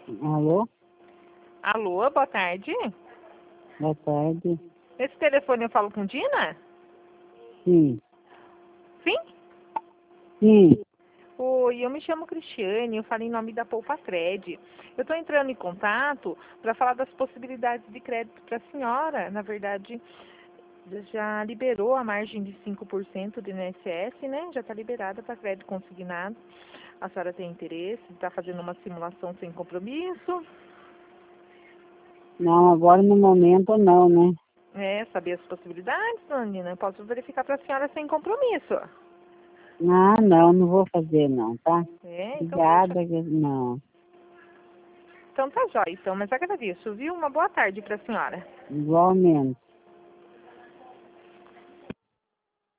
Alô? Alô, boa tarde. Boa tarde. Esse telefone eu falo com Dina? Sim. Sim? Sim. Oi, eu me chamo Cristiane, eu falo em nome da Poupa Cred. Eu estou entrando em contato para falar das possibilidades de crédito para a senhora. Na verdade, já liberou a margem de 5% do INSS, né? Já está liberada para crédito consignado. A senhora tem interesse? Está fazendo uma simulação sem compromisso? Não, agora no momento não, né? Saber as possibilidades, dona Nina? Eu posso verificar para a senhora sem compromisso. Ah, não vou fazer não, tá? Então tá Obrigada, jóia. não. Então tá jóia, então, mas agradeço, viu? Uma boa tarde para a senhora. Igualmente.